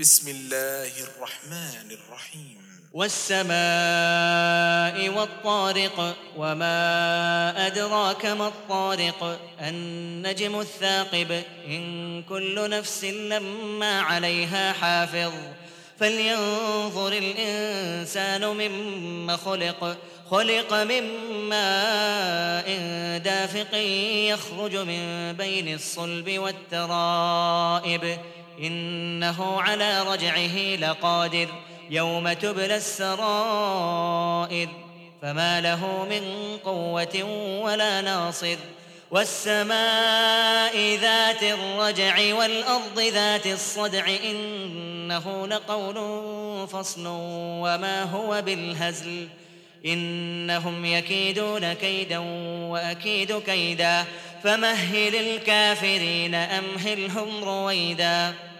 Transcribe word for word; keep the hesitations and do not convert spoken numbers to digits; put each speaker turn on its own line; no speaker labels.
بسم الله الرحمن الرحيم
والسماء والطارق وما أدراك ما الطارق النجم الثاقب إن كل نفس لما عليها حافظ فلينظر الإنسان مما خلق خلق من ماء دافق يخرج من بين الصلب والترائب إنه على رجعه لقادر يوم تبلى السرائر فما له من قوة ولا ناصر والسماء ذات الرجع والأرض ذات الصدع إنه لقول فصل وما هو بالهزل إنهم يكيدون كيدا وأكيد كيدا فمهل الكافرين أمهلهم رويدا